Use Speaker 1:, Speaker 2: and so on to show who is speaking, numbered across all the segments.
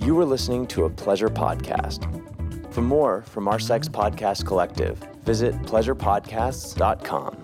Speaker 1: You were listening to a Pleasure podcast. For more from our Sex Podcast Collective, visit pleasurepodcasts.com.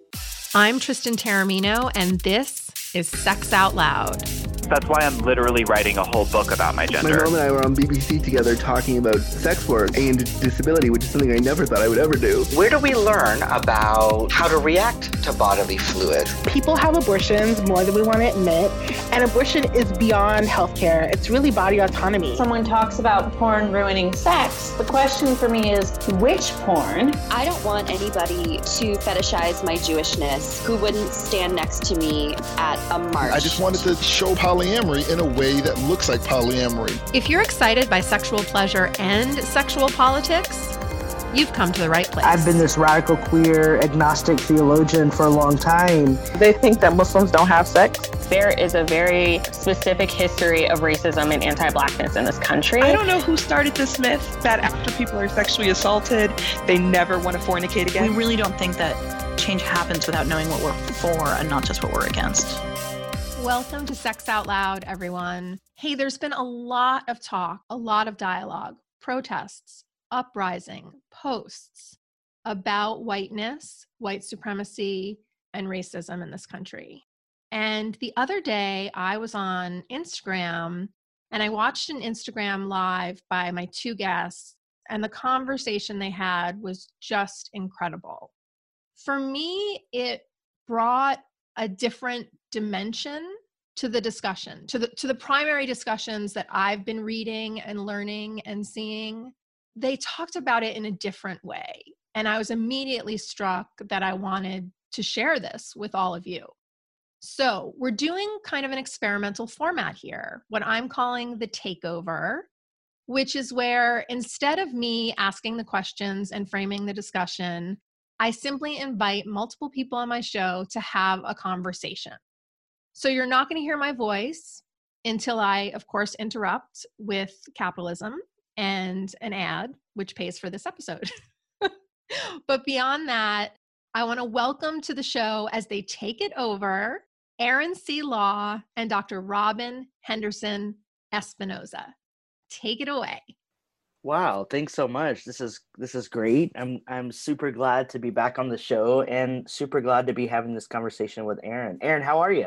Speaker 2: I'm Tristan Taormino, and this is Sex Out Loud.
Speaker 3: That's why I'm literally writing a whole book about my gender.
Speaker 4: My mom and I were on BBC together talking about sex work and disability, which is something I never thought I would ever do.
Speaker 5: Where do we learn about how to react to bodily fluid?
Speaker 6: People have abortions more than we want to admit, and abortion is beyond healthcare. It's really body autonomy.
Speaker 7: Someone talks about porn ruining sex. The question for me is, which porn?
Speaker 8: I don't want anybody to fetishize my Jewishness who wouldn't stand next to me at a march.
Speaker 9: I just wanted to show polyamory in a way that looks like polyamory.
Speaker 2: If you're excited by sexual pleasure and sexual politics, you've come to the right place.
Speaker 10: I've been this radical queer agnostic theologian for a long time.
Speaker 6: They think that Muslims don't have sex.
Speaker 7: There is a very specific history of racism and anti-Blackness in this country.
Speaker 11: I don't know who started this myth that after people are sexually assaulted, they never want to fornicate again.
Speaker 12: We really don't think that change happens without knowing what we're for and not just what we're against.
Speaker 2: Welcome to Sex Out Loud, everyone. Hey, there's been a lot of talk, a lot of dialogue, protests, uprising, posts about whiteness, white supremacy, and racism in this country. And the other day, I was on Instagram, and I watched an Instagram live by my two guests, and the conversation they had was just incredible. For me, it brought a different dimension to the discussion, to the primary discussions that I've been reading and learning and seeing. They talked about it in a different way. And I was immediately struck that I wanted to share this with all of you. So we're doing kind of an experimental format here, what I'm calling the takeover, which is where instead of me asking the questions and framing the discussion, I simply invite multiple people on my show to have a conversation. So you're not going to hear my voice until I, of course, interrupt with capitalism and an ad, which pays for this episode. But beyond that, I want to welcome to the show as they take it over, Erin C. Law and Dr. Robin Henderson Espinoza. Take it away.
Speaker 13: Wow, thanks so much. This is great. I'm super glad to be back on the show and super glad to be having this conversation with Erin. Erin, how are you?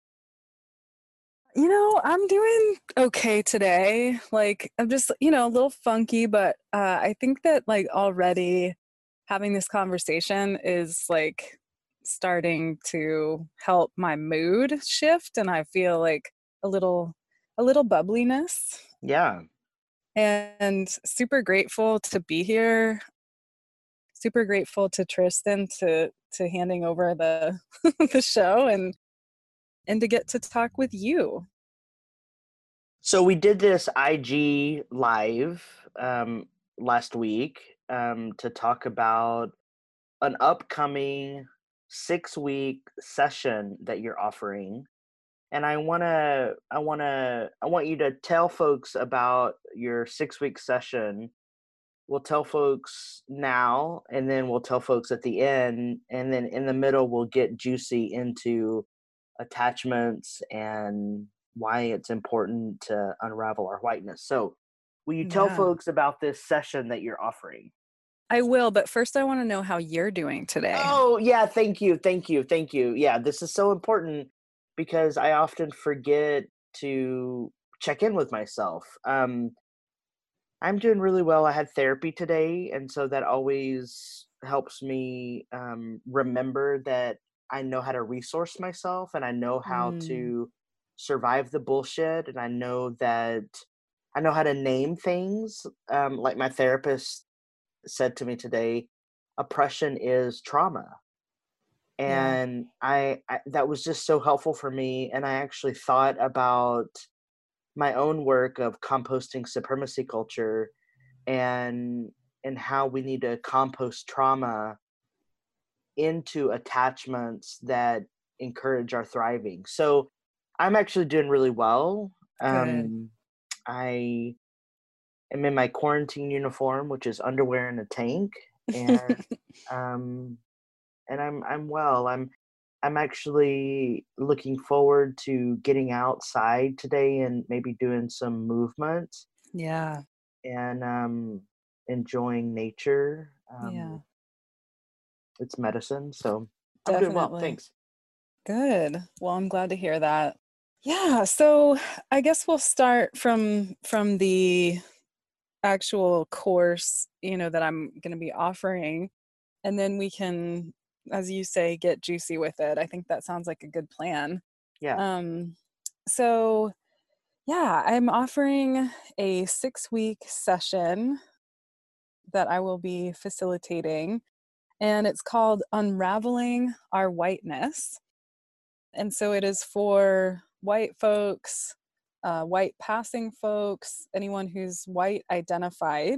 Speaker 14: You know, I'm doing okay today. Like, I'm just, a little funky, but I think that already having this conversation is starting to help my mood shift, and I feel like a little bubbliness.
Speaker 13: Yeah.
Speaker 14: And super grateful to be here. Super grateful to Tristan to handing over the the show and to get to talk with you.
Speaker 13: So we did this IG live last week to talk about an upcoming 6-week session that you're offering. And I want you to tell folks about your 6-week session. We'll tell folks now, and then we'll tell folks at the end, and then in the middle we'll get juicy into attachments and why it's important to unravel our whiteness. So will you tell folks about this session that you're offering?
Speaker 14: I will, but first I want to know how you're doing today.
Speaker 13: Oh, yeah, thank you. Yeah, this is so important, because I often forget to check in with myself. I'm doing really well. I had therapy today, and so that always helps me remember that I know how to resource myself, and I know how to survive the bullshit, and I know how to name things. Like my therapist said to me today, oppression is trauma. And I that was just so helpful for me. And I actually thought about my own work of composting supremacy culture and how we need to compost trauma into attachments that encourage our thriving. So I'm actually doing really well. I am in my quarantine uniform, which is underwear and a tank. And and I'm well. I'm actually looking forward to getting outside today and maybe doing some movement.
Speaker 14: Yeah.
Speaker 13: And enjoying nature.
Speaker 14: Yeah.
Speaker 13: It's medicine, so I'm doing well.
Speaker 14: Definitely.
Speaker 13: Thanks.
Speaker 14: Good. Well, I'm glad to hear that. Yeah, so I guess we'll start from the actual course, that I'm going to be offering, and then we can, as you say, get juicy with it. I think that sounds like a good plan.
Speaker 13: Yeah.
Speaker 14: So yeah, I'm offering a 6-week session that I will be facilitating, and it's called Unraveling Our Whiteness. And so it is for white folks, white passing folks, anyone who's white identified.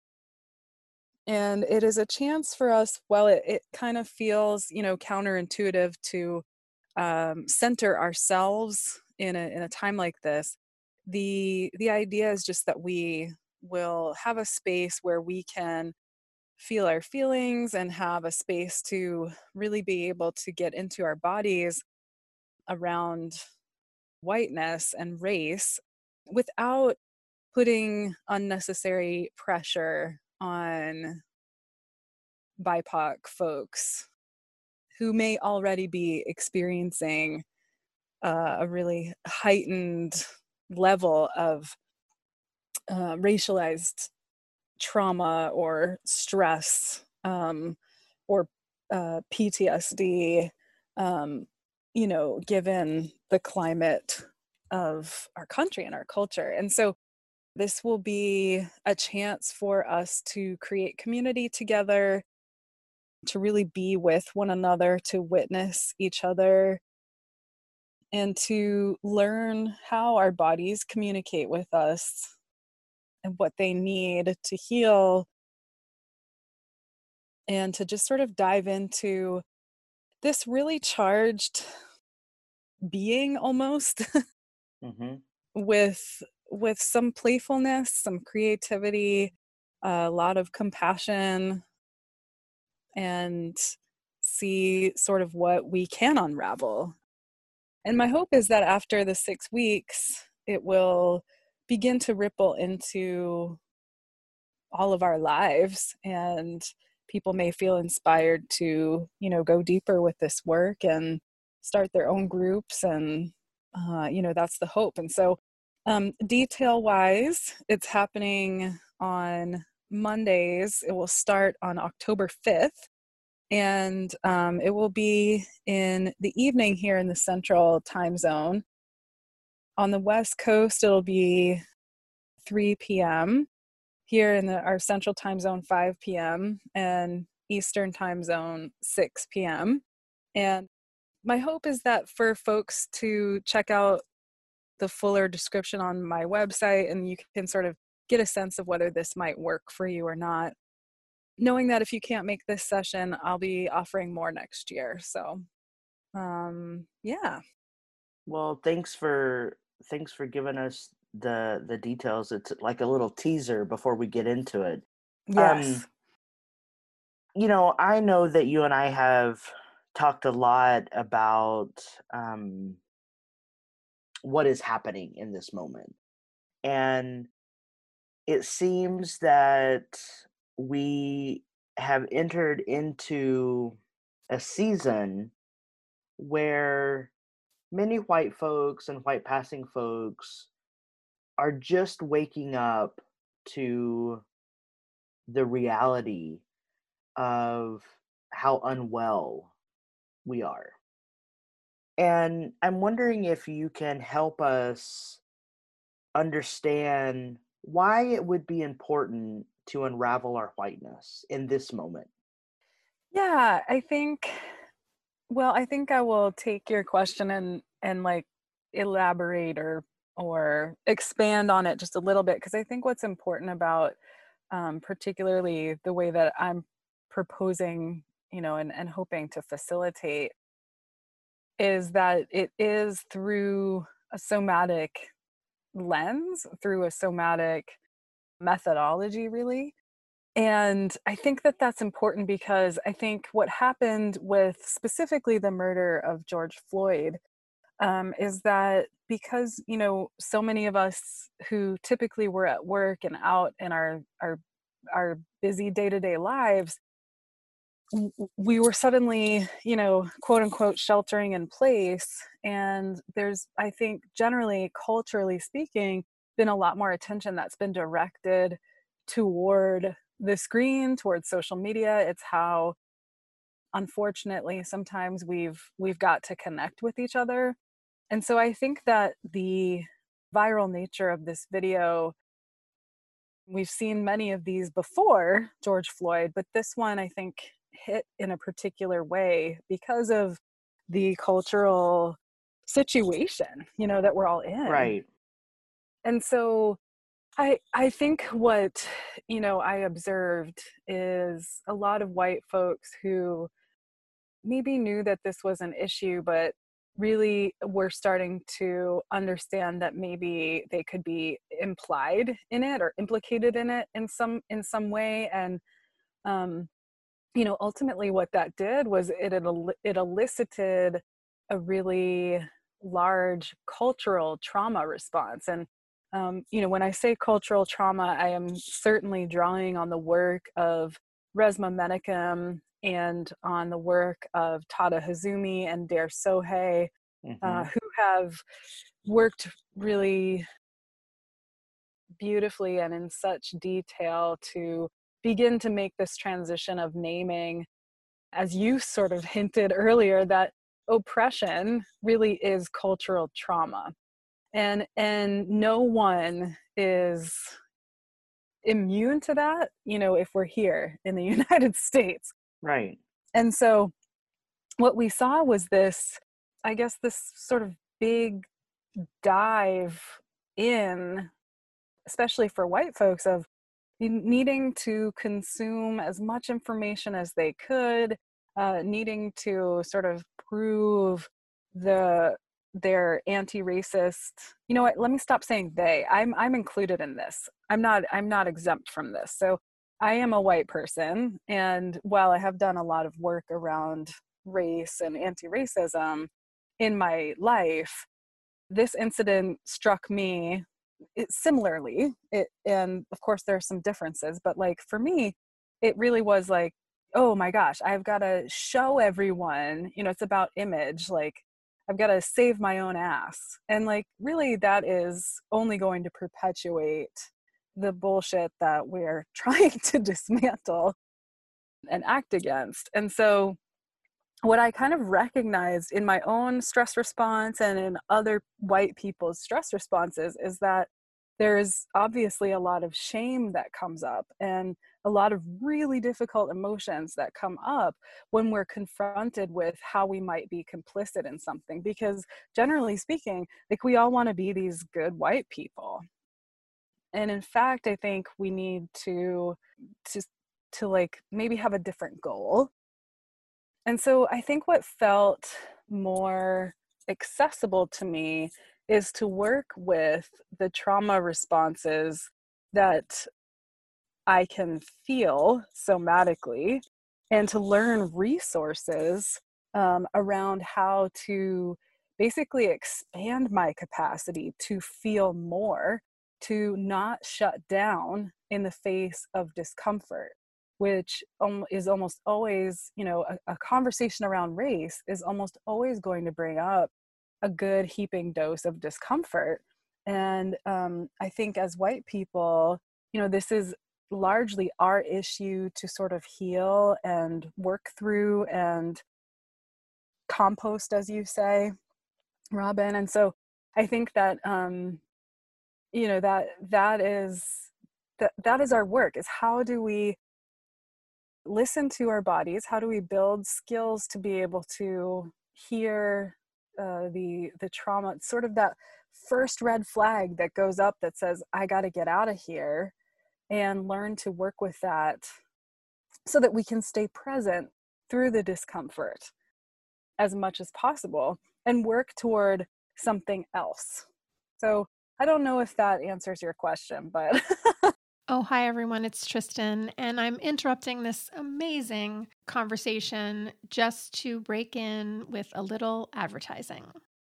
Speaker 14: And it is a chance for us, well, it kind of feels, counterintuitive to center ourselves in a time like this. The idea is just that we will have a space where we can feel our feelings and have a space to really be able to get into our bodies around whiteness and race without putting unnecessary pressure on BIPOC folks who may already be experiencing a really heightened level of racialized trauma or stress or PTSD, given the climate of our country and our culture. And so this will be a chance for us to create community together, to really be with one another, to witness each other, and to learn how our bodies communicate with us and what they need to heal, and to just sort of dive into this really charged being almost
Speaker 13: Mm-hmm.
Speaker 14: with some playfulness, some creativity, a lot of compassion, and see sort of what we can unravel. And my hope is that after the 6 weeks, it will begin to ripple into all of our lives, and people may feel inspired to, go deeper with this work and start their own groups. And, that's the hope. And so detail-wise, it's happening on Mondays. It will start on October 5th. And it will be in the evening here in the Central Time Zone. On the West Coast, it'll be 3 p.m. Here in our Central Time Zone, 5 p.m. and Eastern Time Zone, 6 p.m. And my hope is that for folks to check out the fuller description on my website, and you can sort of get a sense of whether this might work for you or not, knowing that if you can't make this session, I'll be offering more next year. So, yeah.
Speaker 13: Well, thanks for giving us the details. It's like a little teaser before we get into it.
Speaker 14: Yes.
Speaker 13: I know that you and I have talked a lot about what is happening in this moment. And it seems that we have entered into a season where many white folks and white passing folks are just waking up to the reality of how unwell we are. And I'm wondering if you can help us understand why it would be important to unravel our whiteness in this moment.
Speaker 14: Yeah, I think I will take your question and like elaborate or expand on it just a little bit, because I think what's important about particularly the way that I'm proposing, and hoping to facilitate, is that it is through a somatic lens, through a somatic methodology, really. And I think that that's important because I think what happened with specifically the murder of George Floyd is that because, you know, so many of us who typically were at work and out in our busy day-to-day lives, we were suddenly, you know, quote unquote, sheltering in place. And there's, I think, generally, culturally speaking, been a lot more attention that's been directed toward the screen, towards social media. It's how, unfortunately, sometimes we've got to connect with each other. And so I think that the viral nature of this video, we've seen many of these before George Floyd, but this one I think hit in a particular way because of the cultural situation, you know, that we're all in.
Speaker 13: Right.
Speaker 14: And so I think what, you know, I observed is a lot of white folks who maybe knew that this was an issue, but really were starting to understand that maybe they could be implied in it or implicated in it in some way. And you know, ultimately what that did was it elicited a really large cultural trauma response. And you know, when I say cultural trauma, I am certainly drawing on the work of Resmaa Menakem and on the work of Tada Hazumi and Dare Sohei, who have worked really beautifully and in such detail to begin to make this transition of naming, as you sort of hinted earlier, that oppression really is cultural trauma. And no one is immune to that, you know, if we're here in the United States.
Speaker 13: Right.
Speaker 14: And so what we saw was this, I guess, this sort of big dive in, especially for white folks, of needing to consume as much information as they could, needing to sort of prove their anti-racist. You know what? Let me stop saying they. I'm included in this. I'm not exempt from this. So I am a white person, and while I have done a lot of work around race and anti-racism in my life, this incident struck me similarly. And of course there are some differences, but like for me, it really was like, oh my gosh, I've got to show everyone, you know, it's about image. Like I've got to save my own ass. And like, really that is only going to perpetuate the bullshit that we're trying to dismantle and act against. And so what I kind of recognized in my own stress response and in other white people's stress responses is that there's obviously a lot of shame that comes up and a lot of really difficult emotions that come up when we're confronted with how we might be complicit in something. Because generally speaking, like we all want to be these good white people. And in fact, I think we need to like maybe have a different goal. And so I think what felt more accessible to me is to work with the trauma responses that I can feel somatically and to learn resources around how to basically expand my capacity to feel more, to not shut down in the face of discomfort, which is almost always, you know, a conversation around race is almost always going to bring up a good heaping dose of discomfort. And I think as white people, you know, this is largely our issue to sort of heal and work through and compost, as you say, Robin. And so I think that, you know, that is our work, is how do we listen to our bodies? How do we build skills to be able to hear the trauma, sort of that first red flag that goes up that says, I got to get out of here, and learn to work with that so that we can stay present through the discomfort as much as possible and work toward something else. So I don't know if that answers your question, but
Speaker 2: Oh, hi, everyone. It's Tristan, and I'm interrupting this amazing conversation just to break in with a little advertising.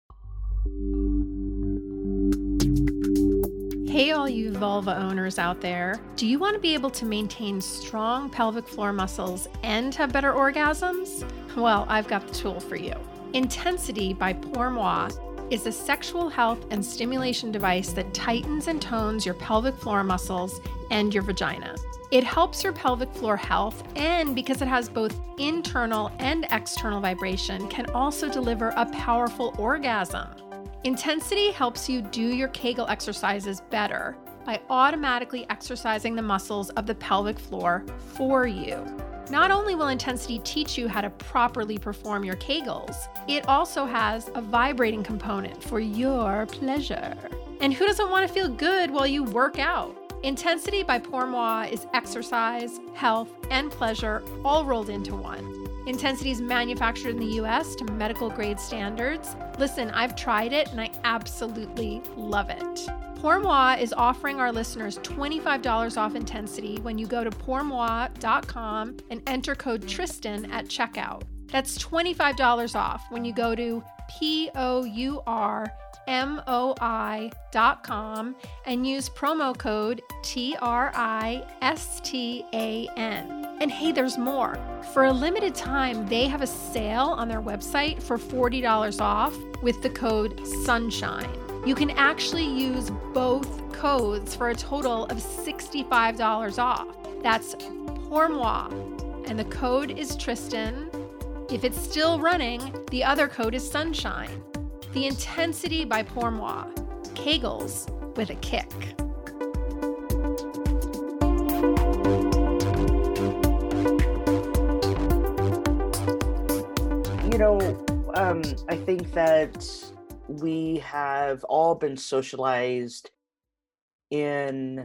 Speaker 2: Hey, all you vulva owners out there. Do you want to be able to maintain strong pelvic floor muscles and have better orgasms? Well, I've got the tool for you. Intensity by Pour Moi is a sexual health and stimulation device that tightens and tones your pelvic floor muscles and your vagina. It helps your pelvic floor health, and because it has both internal and external vibration, can also deliver a powerful orgasm. Intensity helps you do your Kegel exercises better by automatically exercising the muscles of the pelvic floor for you. Not only will Intensity teach you how to properly perform your Kegels, it also has a vibrating component for your pleasure. And who doesn't want to feel good while you work out? Intensity by Pour Moi is exercise, health, and pleasure all rolled into one. Intensity is manufactured in the US to medical grade standards. Listen, I've tried it and I absolutely love it. Pour Moi is offering our listeners $25 off Intensity when you go to pourmoi.com and enter code Tristan at checkout. That's $25 off when you go to pourmoi.com and use promo code TRISTAN. And hey, there's more. For a limited time, they have a sale on their website for $40 off with the code SUNSHINE. You can actually use both codes for a total of $65 off. That's Pour Moi, and the code is Tristan. If it's still running, the other code is Sunshine. The Intensity by Pour Moi. Kegels with a kick.
Speaker 13: I think that we have all been socialized in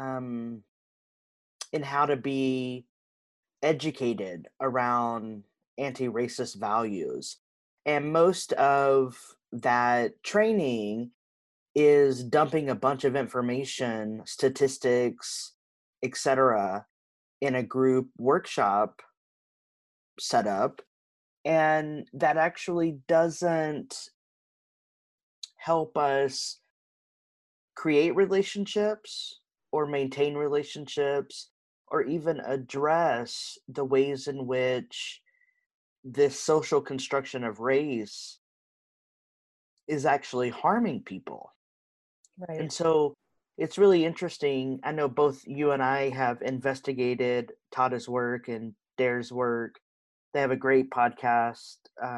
Speaker 13: how to be educated around anti-racist values, and most of that training is dumping a bunch of information, statistics, etc., in a group workshop setup, and that actually doesn't help us create relationships or maintain relationships or even address the ways in which this social construction of race is actually harming people.
Speaker 14: Right.
Speaker 13: And so it's really interesting. I know both you and I have investigated Tada's work and Dare's work. They have a great podcast.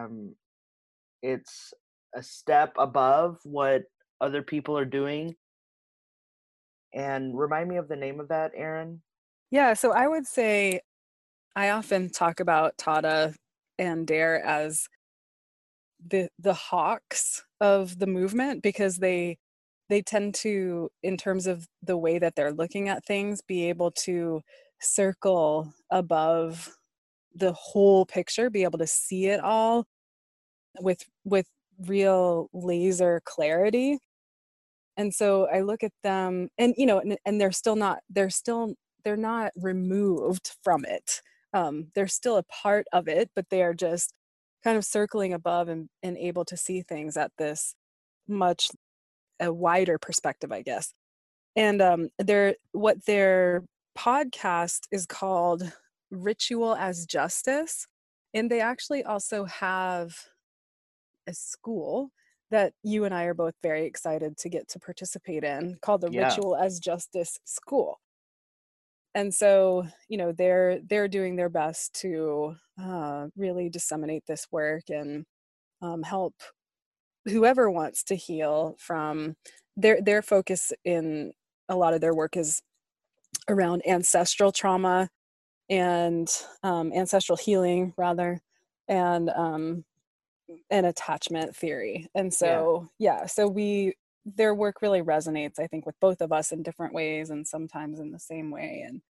Speaker 13: It's a step above what other people are doing. And remind me of the name of that, Erin.
Speaker 14: Yeah, so I would say I often talk about Tada and Dare as the hawks of the movement, because they tend to, in terms of the way that they're looking at things, be able to circle above the whole picture, be able to see it all with real laser clarity. And so I look at them, and and they're not removed from it. They're still a part of it, but they are just kind of circling above and able to see things at this much a wider perspective, I guess. And what their podcast is called Ritual as Justice, and they actually also have a school that you and I are both very excited to get to participate in, called the Ritual as Justice School. And so, they're doing their best to really disseminate this work and help whoever wants to heal from their focus in a lot of their work is around ancestral trauma and ancestral healing, rather, and attachment theory. And so, their work really resonates, I think, with both of us in different ways and sometimes in the same way. And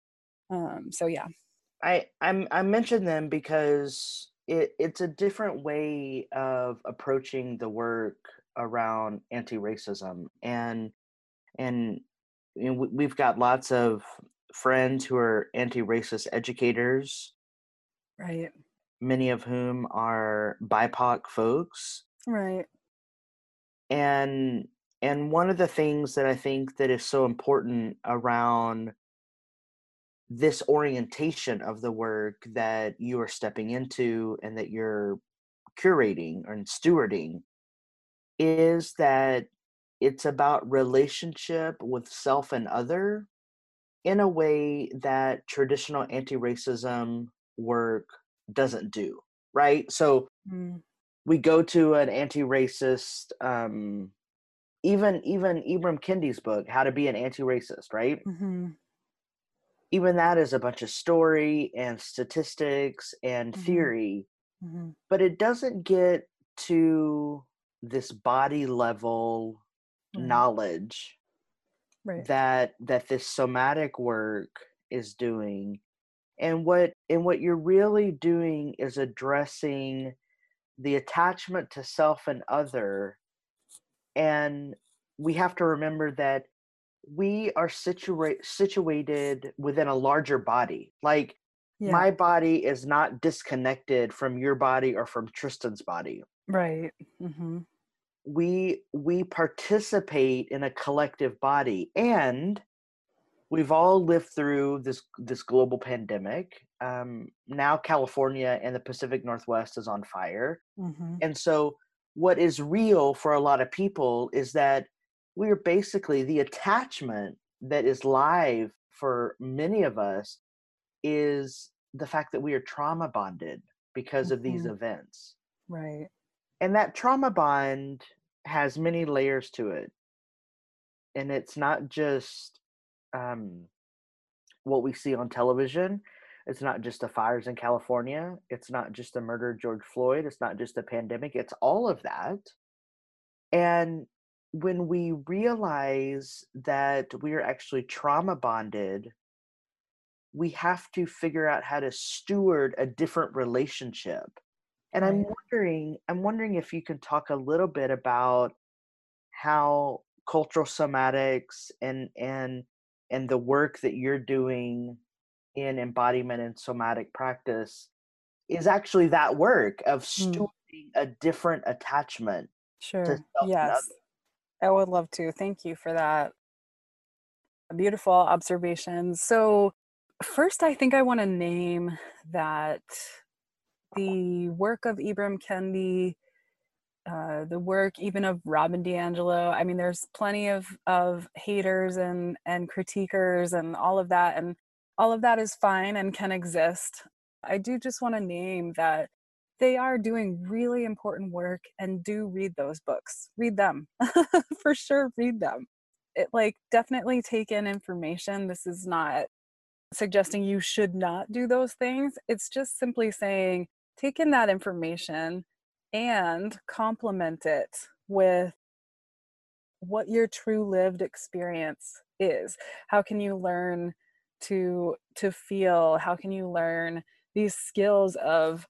Speaker 13: I mentioned them because it's a different way of approaching the work around anti-racism, and we've got lots of friends who are anti-racist educators,
Speaker 14: Right.
Speaker 13: many of whom are BIPOC folks.
Speaker 14: Right.
Speaker 13: And one of the things that I think that is so important around this orientation of the work that you are stepping into and that you're curating and stewarding is that it's about relationship with self and other in a way that traditional anti-racism work doesn't do, right? So we go to an anti-racist, even Ibram Kendi's book, How to Be an Anti-Racist, right? Even that is a bunch of story and statistics and theory, but it doesn't get to this body level knowledge that this somatic work is doing. And what you're really doing is addressing the attachment to self and other. And we have to remember that we are situated within a larger body. Like my body is not disconnected from your body or from Tristan's body.
Speaker 14: Right.
Speaker 13: We participate in a collective body, and we've all lived through this global pandemic. Now California and the Pacific Northwest is on fire. And so what is real for a lot of people is that we are basically, the attachment that is live for many of us is the fact that we are trauma bonded because of these events.
Speaker 14: Right.
Speaker 13: And that trauma bond has many layers to it. And it's not just what we see on television. It's not just the fires in California. It's not just the murder of George Floyd. It's not just the pandemic. It's all of that. And when we realize that we are actually trauma bonded, we have to figure out how to steward a different relationship. And I'm wondering if you can talk a little bit about how cultural somatics and the work that you're doing in embodiment and somatic practice is actually that work of stewarding a different attachment.
Speaker 14: Sure. Yes. I would love to. Thank you for that. Beautiful observations. So first, I think I want to name that the work of Ibram Kendi, the work even of Robin DiAngelo, I mean, there's plenty of haters and critiquers and all of that. And all of that is fine and can exist. I do just want to name that they are doing really important work, and do read those books. Read them. For sure, read them. It definitely take in information. This is not suggesting you should not do those things. It's just simply saying, take in that information and complement it with what your true lived experience is. How can you learn to feel? How can you learn these skills of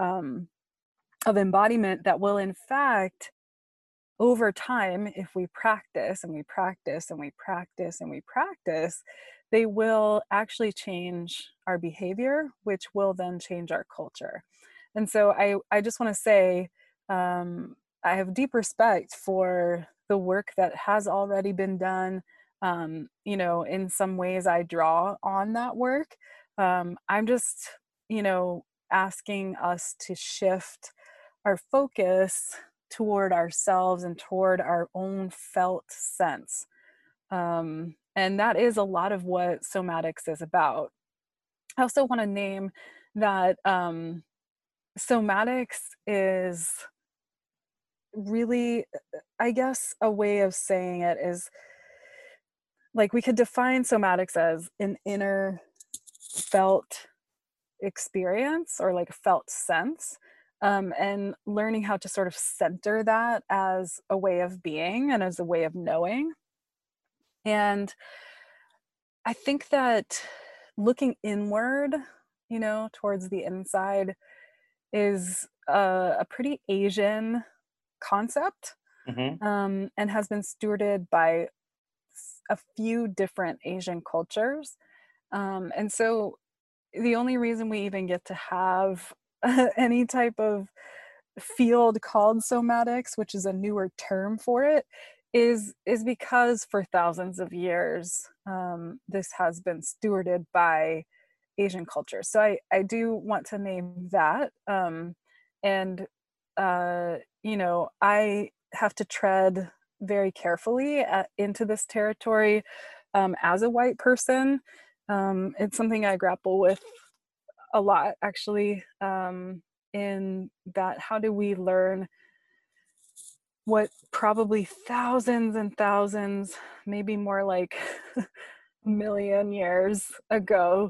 Speaker 14: embodiment that will, in fact, over time, if we practice and we practice and we practice and we practice, they will actually change our behavior, which will then change our culture. And so I just want to say, I have deep respect for the work that has already been done. In some ways I draw on that work. I'm just, asking us to shift our focus toward ourselves and toward our own felt sense. And that is a lot of what somatics is about. I also want to name that somatics is really, I guess a way of saying it is, we could define somatics as an inner felt experience or a felt sense, and learning how to sort of center that as a way of being and as a way of knowing. And I think that looking inward, towards the inside is a pretty Asian concept, and has been stewarded by a few different Asian cultures. And so the only reason we even get to have any type of field called somatics, which is a newer term for it, is because for thousands of years this has been stewarded by Asian culture. So I do want to name that, and you know, I have to tread very carefully into this territory as a white person. It's something I grapple with a lot, actually, in that how do we learn what probably thousands and thousands, maybe more like a million years ago,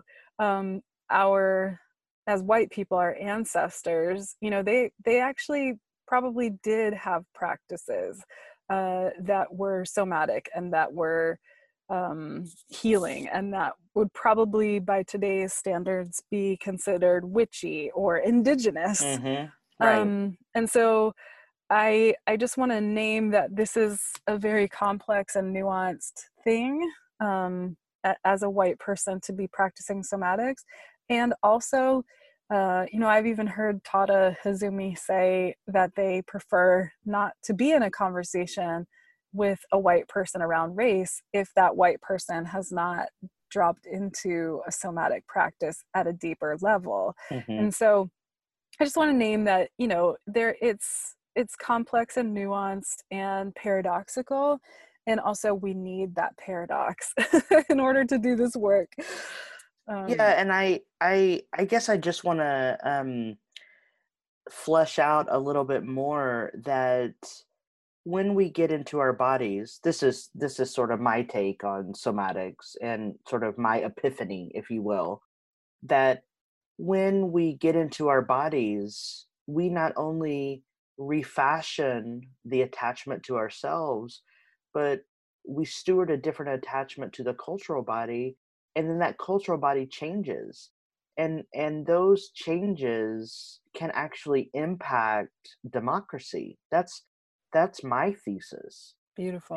Speaker 14: our, as white people, our ancestors, you know, they actually probably did have practices that were somatic and that were healing, and that would probably by today's standards be considered witchy or indigenous.
Speaker 13: Right.
Speaker 14: And so I just want to name that this is a very complex and nuanced thing as a white person to be practicing somatics. And also, you know, I've even heard Tada Hazumi say that they prefer not to be in a conversation with a white person around race if that white person has not dropped into a somatic practice at a deeper level. And so I just want to name that, you know, it's complex and nuanced and paradoxical, and also we need that paradox in order to do this work.
Speaker 13: Yeah, and I guess I just want to flesh out a little bit more that when we get into our bodies, this is sort of my take on somatics and sort of my epiphany, if you will, that when we get into our bodies, we not only refashion the attachment to ourselves, but we steward a different attachment to the cultural body, and then that cultural body changes. And those changes can actually impact democracy. That's my thesis.
Speaker 14: Beautiful.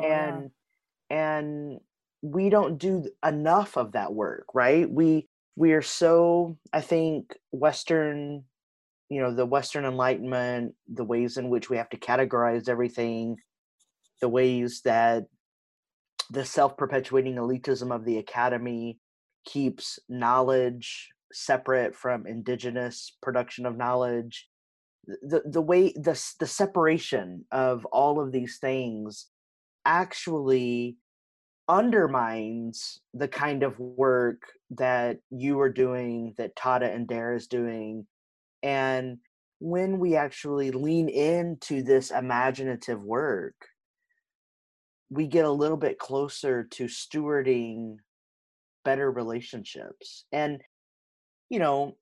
Speaker 13: And we don't do enough of that work, right? We are so, I think, Western, you know, the Western Enlightenment, the ways in which we have to categorize everything, the ways that the self-perpetuating elitism of the academy keeps knowledge separate from indigenous production of knowledge. The way the separation of all of these things actually undermines the kind of work that you are doing, that Tada and Dara is doing. And when we actually lean into this imaginative work, we get a little bit closer to stewarding better relationships. And, you know,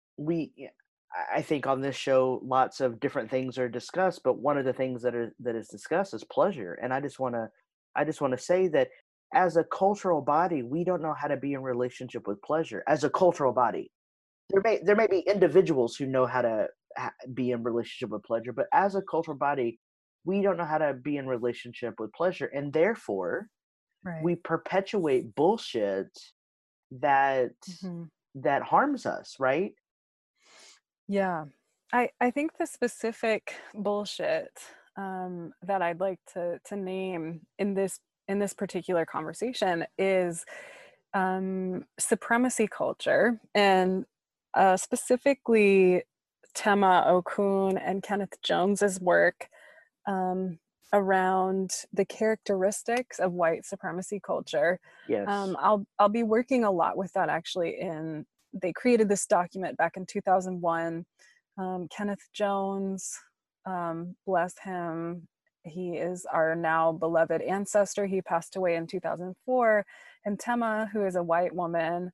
Speaker 13: I think on this show, lots of different things are discussed, but one of the things that is discussed is pleasure. And I just want to say that as a cultural body, we don't know how to be in relationship with pleasure. As a cultural body, there may be individuals who know how to be in relationship with pleasure, but as a cultural body, we don't know how to be in relationship with pleasure, and therefore, we perpetuate bullshit that that harms us, right?
Speaker 14: Yeah, I think the specific bullshit that I'd like to name in this particular conversation is supremacy culture, and specifically Tema Okun and Kenneth Jones's work around the characteristics of white supremacy culture.
Speaker 13: Yes.
Speaker 14: I'll be working a lot with that, actually. They created this document back in 2001. Kenneth Jones, bless him, he is our now beloved ancestor. He passed away in 2004. And Tema, who is a white woman,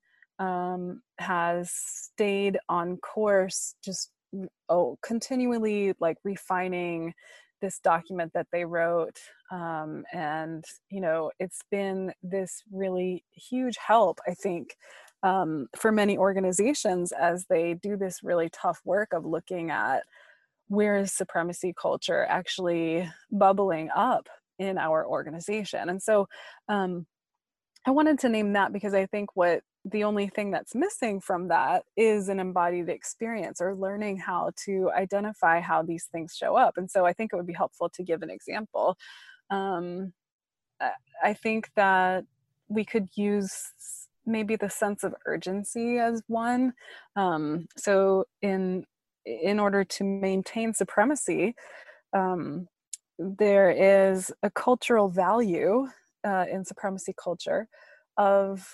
Speaker 14: has stayed on course, just continually like refining this document that they wrote. And, you know, it's been this really huge help, I think, for many organizations as they do this really tough work of looking at where is supremacy culture actually bubbling up in our organization. And so I wanted to name that because I think what the only thing that's missing from that is an embodied experience, or learning how to identify how these things show up. And so I think it would be helpful to give an example. I think that we could use maybe the sense of urgency as one. So in order to maintain supremacy, there is a cultural value in supremacy culture of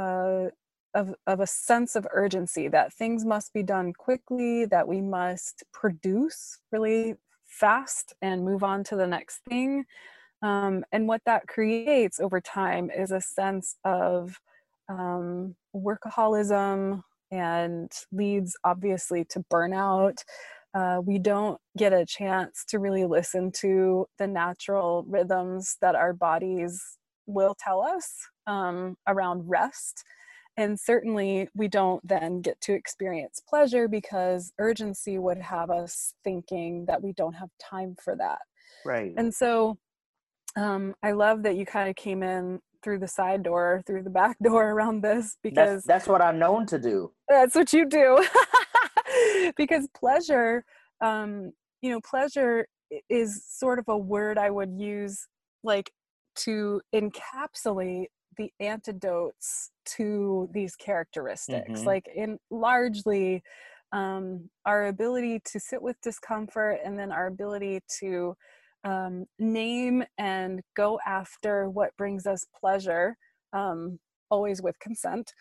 Speaker 14: a sense of urgency, that things must be done quickly, that we must produce really fast and move on to the next thing. And what that creates over time is a sense of workaholism, and leads obviously to burnout. We don't get a chance to really listen to the natural rhythms that our bodies will tell us around rest. And certainly we don't then get to experience pleasure, because urgency would have us thinking that we don't have time for that.
Speaker 13: Right.
Speaker 14: And so I love that you kind of came in through the side door, through the back door around this, because
Speaker 13: that's what I'm known to do.
Speaker 14: That's what you do. Because pleasure, pleasure is sort of a word I would use like to encapsulate the antidotes to these characteristics. Like in largely our ability to sit with discomfort, and then our ability to name and go after what brings us pleasure, always with consent,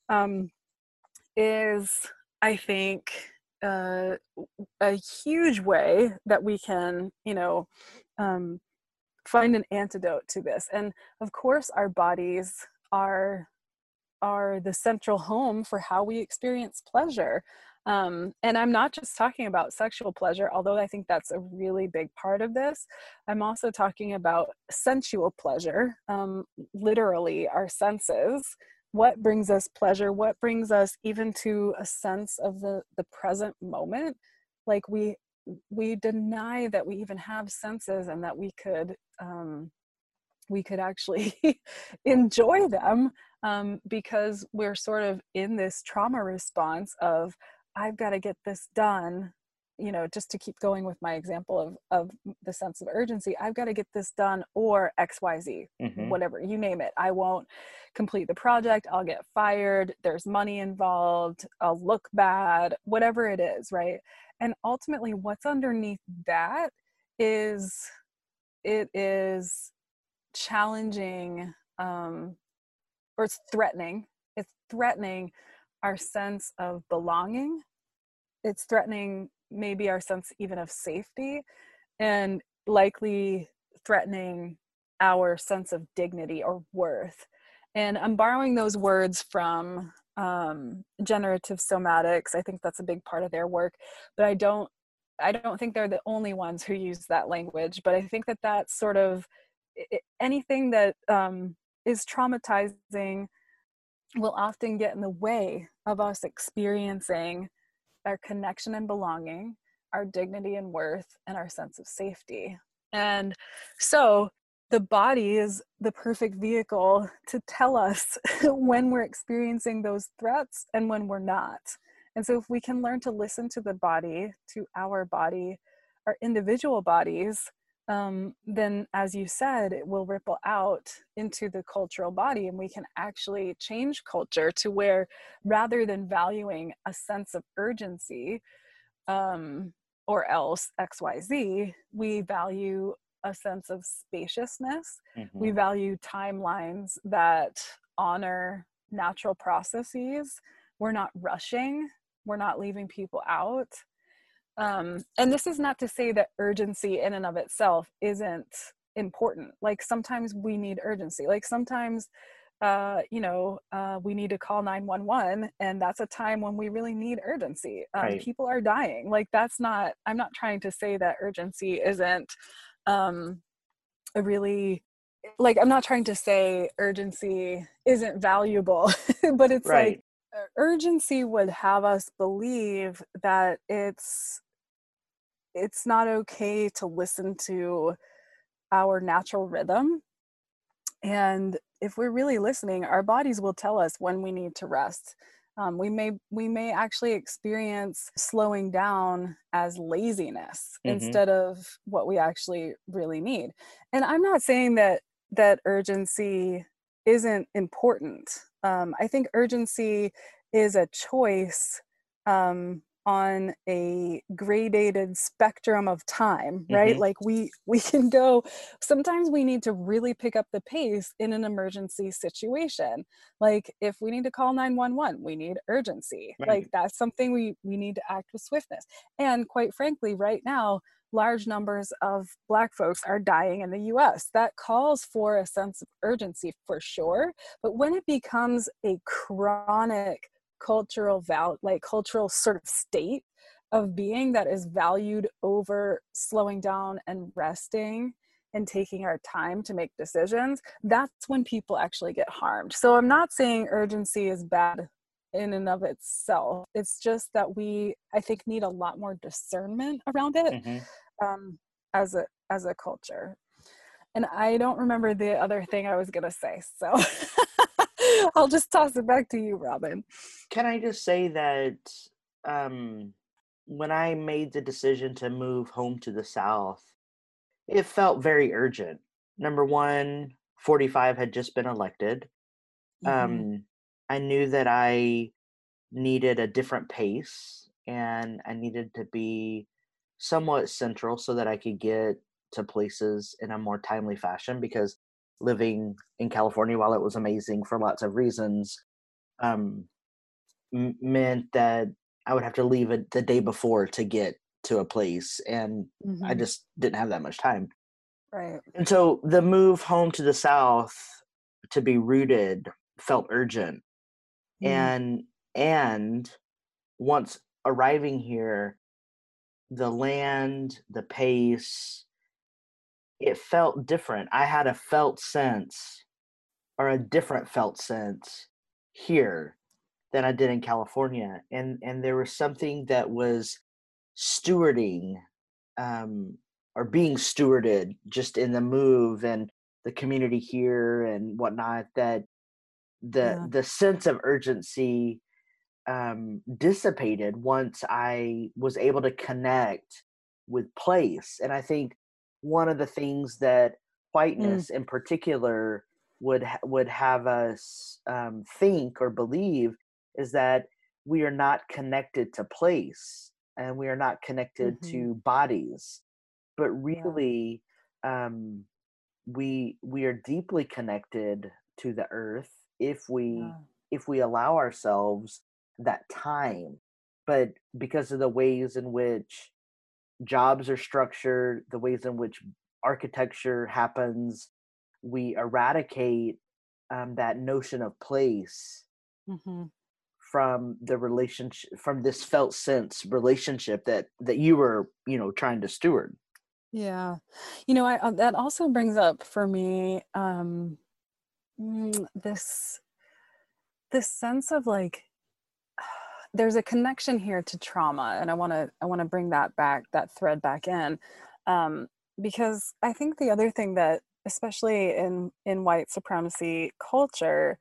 Speaker 14: is, I think, a huge way that we can, find an antidote to this. And of course, our bodies are the central home for how we experience pleasure. And I'm not just talking about sexual pleasure, although I think that's a really big part of this. I'm also talking about sensual pleasure, literally our senses. What brings us pleasure? What brings us even to a sense of the present moment? Like we deny that we even have senses, and that we could actually enjoy them, because we're sort of in this trauma response of, I've got to get this done, just to keep going with my example of the sense of urgency. I've got to get this done, or XYZ, whatever, you name it. I won't complete the project. I'll get fired. There's money involved. I'll look bad, whatever it is, right? And ultimately what's underneath that is, it is challenging, or it's threatening. It's threatening our sense of belonging. It's threatening maybe our sense even of safety, and likely threatening our sense of dignity or worth. And I'm borrowing those words from generative somatics. I think that's a big part of their work, but I don't think they're the only ones who use that language. But I think that that's sort of anything that is traumatizing will often get in the way of us experiencing our connection and belonging, our dignity and worth, and our sense of safety. And so the body is the perfect vehicle to tell us when we're experiencing those threats and when we're not. And so if we can learn to listen to the body, to our body, our individual bodies, then, as you said, it will ripple out into the cultural body, and we can actually change culture to where, rather than valuing a sense of urgency, or else XYZ, we value a sense of spaciousness. We value timelines that honor natural processes. We're not rushing. We're not leaving people out. And this is not to say that urgency in and of itself isn't important. Like sometimes we need urgency. Like sometimes, we need to call 911, and that's a time when we really need urgency.
Speaker 13: Right.
Speaker 14: People are dying. Like I'm not trying to say that urgency isn't I'm not trying to say urgency isn't valuable, but it's
Speaker 13: right.
Speaker 14: like urgency would have us believe that it's not okay to listen to our natural rhythm, and if we're really listening, our bodies will tell us when we need to rest. We may actually experience slowing down as laziness instead of what we actually really need. And I'm not saying that urgency isn't important. I think urgency is a choice on a gradated spectrum of time, right? Like we can go, sometimes we need to really pick up the pace in an emergency situation. Like if we need to call 911, we need urgency.
Speaker 13: Right.
Speaker 14: Like that's something we need to act with swiftness. And quite frankly, right now, large numbers of Black folks are dying in the US. That calls for a sense of urgency for sure. But when it becomes a chronic cultural sort of state of being that is valued over slowing down and resting and taking our time to make decisions, that's when people actually get harmed. So I'm not saying urgency is bad in and of itself. It's just that we, I think, need a lot more discernment around it as a culture. And I don't remember the other thing I was gonna say, so I'll just toss it back to you, Robin.
Speaker 13: Can I just say that when I made the decision to move home to the South, it felt very urgent. Number one, 45 had just been elected. I knew that I needed a different pace, and I needed to be somewhat central so that I could get to places in a more timely fashion, because living in California, while it was amazing for lots of reasons, meant that I would have to leave it the day before to get to a place, and I just didn't have that much time.
Speaker 14: Right.
Speaker 13: And so the move home to the South to be rooted felt urgent. And once arriving here, the land, the pace, it felt different. I had a felt sense, or a different felt sense here than I did in California. And there was something that was stewarding or being stewarded just in the move and the community here and whatnot, that the sense of urgency dissipated once I was able to connect with place. And I think one of the things that whiteness in particular would have us think or believe is that we are not connected to place, and we are not connected to bodies, but really we are deeply connected to the earth if we allow ourselves that time. But because of the ways in which jobs are structured, the ways in which architecture happens, we eradicate that notion of place from the relationship, from this felt sense relationship that you were, trying to steward.
Speaker 14: Yeah. That also brings up for me this sense of like, there's a connection here to trauma, and I want to bring that thread back in, because I think the other thing that, especially in white supremacy culture,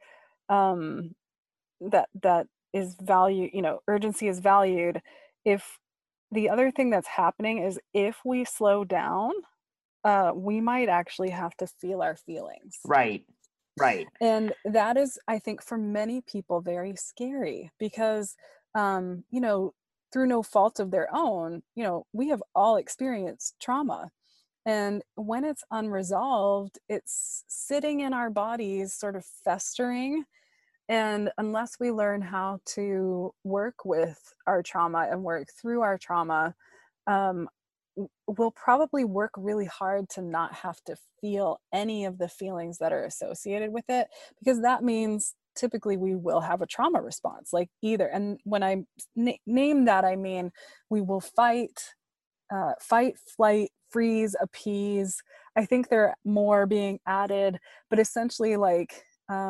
Speaker 14: that is value, urgency is valued. If the other thing that's happening is if we slow down, we might actually have to feel our feelings.
Speaker 13: Right.
Speaker 14: And that is, I think, for many people very scary, because through no fault of their own, we have all experienced trauma. And when it's unresolved, it's sitting in our bodies, sort of festering. And unless we learn how to work with our trauma and work through our trauma, we'll probably work really hard to not have to feel any of the feelings that are associated with it, because that means typically we will have a trauma response, like either. And when I name that, I mean, we will fight, flight, freeze, appease. I think there are more being added, but essentially like,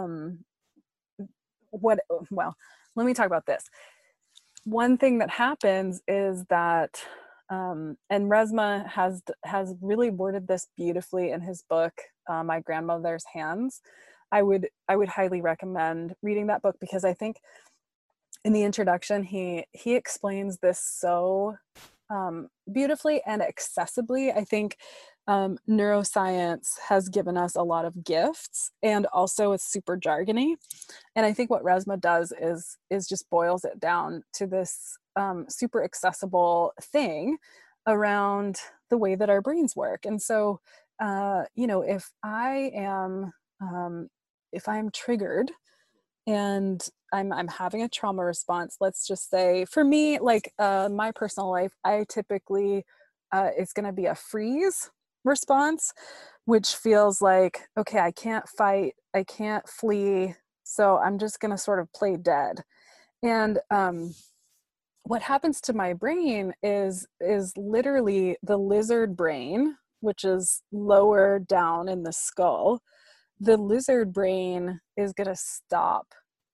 Speaker 14: let me talk about this. One thing that happens is that, and Resmaa has really worded this beautifully in his book, My Grandmother's Hands. I would highly recommend reading that book, because I think in the introduction, he explains this so beautifully and accessibly. I think neuroscience has given us a lot of gifts, and also it's super jargony. And I think what Resmaa does is just boils it down to this super accessible thing around the way that our brains work. And so, if I am triggered and I'm having a trauma response, let's just say for me, like my personal life, I typically, it's going to be a freeze response, which feels like, okay, I can't fight, I can't flee, so I'm just going to sort of play dead. And what happens to my brain is literally the lizard brain, which is lower down in the skull. The lizard brain is going to stop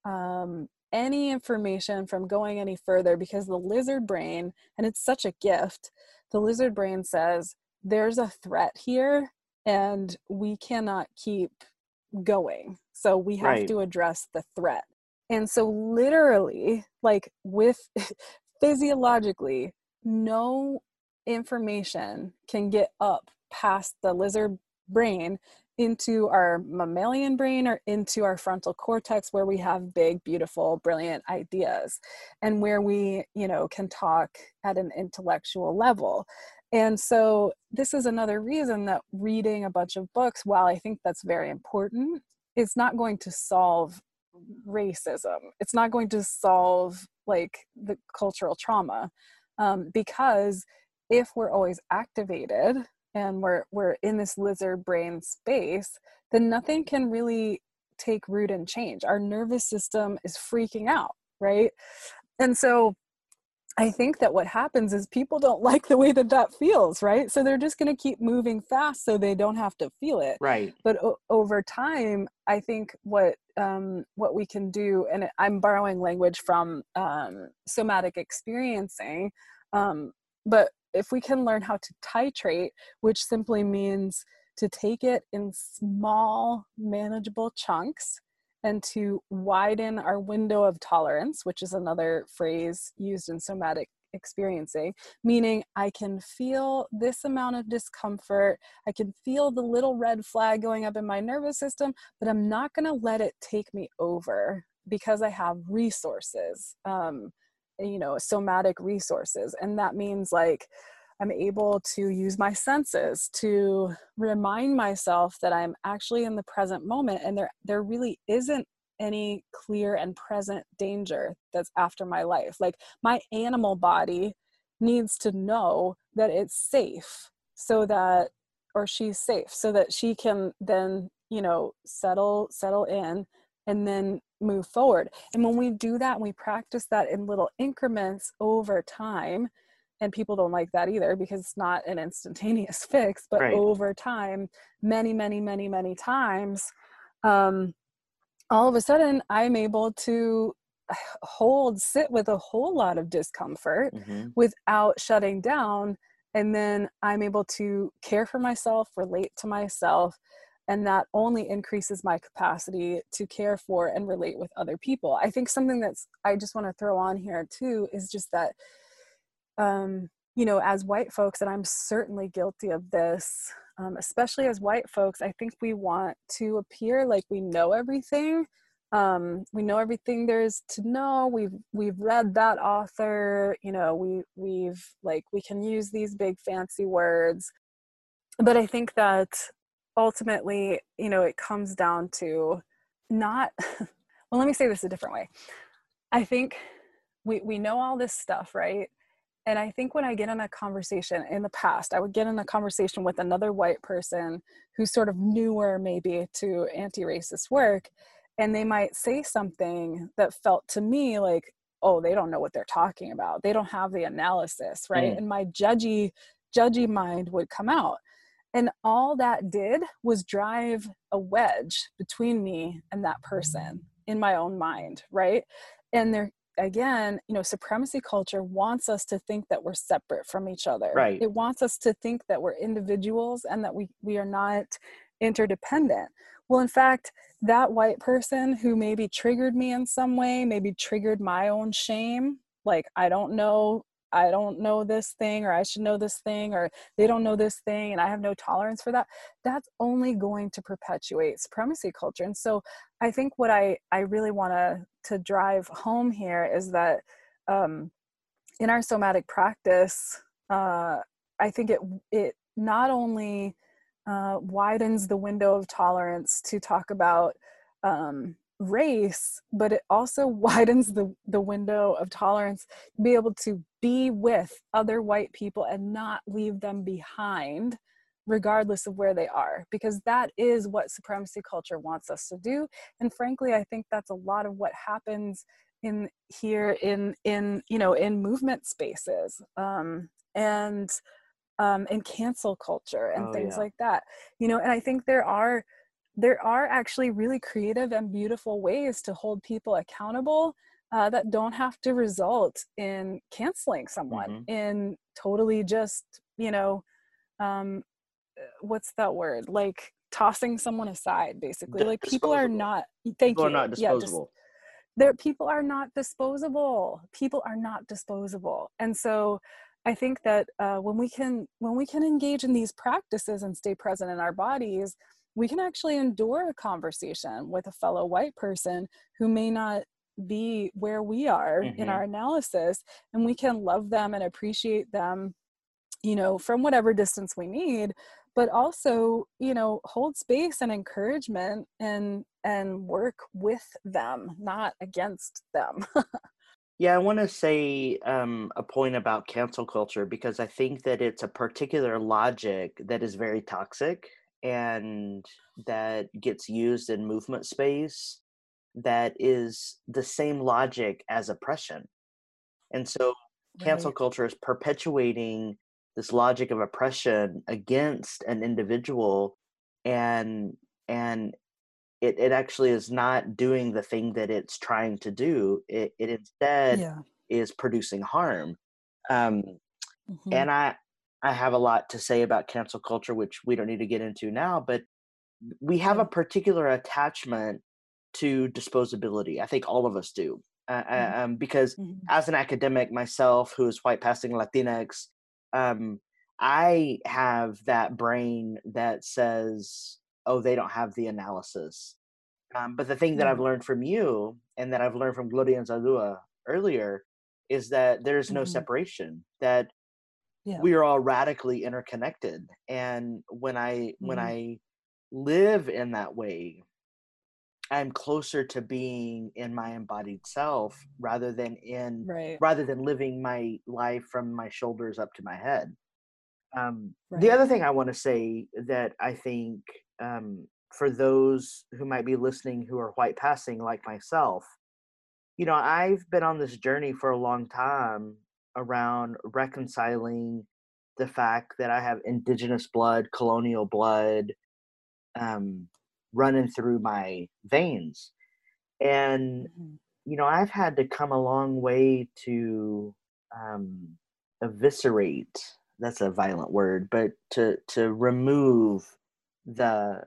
Speaker 14: any information from going any further, because the lizard brain, and it's such a gift, the lizard brain says, there's a threat here and we cannot keep going. So we have to address the threat. And so literally, like with physiologically, no information can get up past the lizard brain into our mammalian brain or into our frontal cortex, where we have big, beautiful, brilliant ideas, and where we, can talk at an intellectual level. And so this is another reason that reading a bunch of books, while I think that's very important, it's not going to solve racism. It's not going to solve like the cultural trauma, because if we're always activated and we're in this lizard brain space, then nothing can really take root and change. Our nervous system is freaking out, right? And so I think that what happens is people don't like the way that feels, right? So they're just going to keep moving fast so they don't have to feel it.
Speaker 13: Right.
Speaker 14: But over time, I think what we can do, and I'm borrowing language from somatic experiencing, but if we can learn how to titrate, which simply means to take it in small, manageable chunks, and to widen our window of tolerance, which is another phrase used in somatic experiencing, meaning I can feel this amount of discomfort, I can feel the little red flag going up in my nervous system, but I'm not going to let it take me over, because I have resources, somatic resources. And that means like I'm able to use my senses to remind myself that I'm actually in the present moment, and there really isn't any clear and present danger that's after my life. Like my animal body needs to know that it's safe, or she's safe, so that she can then, settle in and then move forward. And when we do that, we practice that in little increments over time. And people don't like that either, because it's not an instantaneous fix, but over time, many, many, many, many times, all of a sudden I'm able to sit with a whole lot of discomfort without shutting down. And then I'm able to care for myself, relate to myself, and that only increases my capacity to care for and relate with other people. I think something I just want to throw on here too is just that, as white folks, and I'm certainly guilty of this, especially as white folks, I think we want to appear like we know everything. We know everything there is to know. We've read that author, we can use these big fancy words. But I think that ultimately, it comes down to not, well, let me say this a different way. I think we know all this stuff, right? And I think when I get in a conversation in the past, I would get in a conversation with another white person who's sort of newer maybe to anti-racist work, and they might say something that felt to me like, oh, they don't know what they're talking about. They don't have the analysis, right? And my judgy mind would come out. And all that did was drive a wedge between me and that person in my own mind, right? And there, again, supremacy culture wants us to think that we're separate from each other.
Speaker 13: Right.
Speaker 14: It wants us to think that we're individuals and that we are not interdependent, Well, in fact, that white person who maybe triggered me in some way, maybe triggered my own shame, like, I don't know this thing, or I should know this thing, or they don't know this thing, and I have no tolerance for that. That's only going to perpetuate supremacy culture. And so I think what I really want to drive home here is that in our somatic practice, I think it not only widens the window of tolerance to talk about race, but it also widens the window of tolerance to be able to be with other white people and not leave them behind, regardless of where they are, because that is what supremacy culture wants us to do. And frankly, I think that's a lot of what happens in movement spaces, and in cancel culture and things like that, and I think there are actually really creative and beautiful ways to hold people accountable that don't have to result in canceling someone, in totally just, what's that word? Like tossing someone aside, basically. Like people are not,
Speaker 13: People are not disposable.
Speaker 14: People are not disposable. People are not disposable. And so I think that when we can engage in these practices and stay present in our bodies, we can actually endure a conversation with a fellow white person who may not be where we are in our analysis, and we can love them and appreciate them, from whatever distance we need, but also, hold space and encouragement and work with them, not against them.
Speaker 13: Yeah, I want to say a point about cancel culture, because I think that it's a particular logic that is very toxic and that gets used in movement space that is the same logic as oppression. And so cancel culture is perpetuating this logic of oppression against an individual, and it actually is not doing the thing that it's trying to do. It instead is producing harm. And I have a lot to say about cancel culture, which we don't need to get into now, but we have a particular attachment to disposability. I think all of us do. Because as an academic myself, who is white passing Latinx, I have that brain that says, oh, they don't have the analysis. But the thing that I've learned from you, and that I've learned from Gloria and Zalua earlier, is that there's no separation, that we are all radically interconnected. And when I live in that way, I'm closer to being in my embodied self rather than living my life from my shoulders up to my head. The other thing I want to say that I think for those who might be listening who are white passing like myself, I've been on this journey for a long time around reconciling the fact that I have indigenous blood, colonial blood, running through my veins. And, I've had to come a long way to eviscerate, that's a violent word, but to remove the